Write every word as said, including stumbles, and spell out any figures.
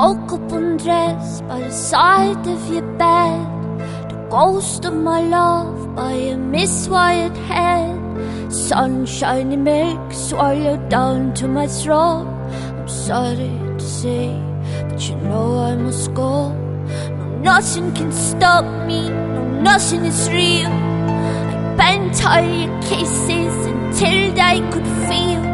woke up undressed by the side of your bed, the ghost of my love by a miswired head. Sunshiny milk swallowed down to my throat. I'm sorry to say, but you know I must go. No, nothing can stop me, no, nothing is real. I bent all your kisses until I could feel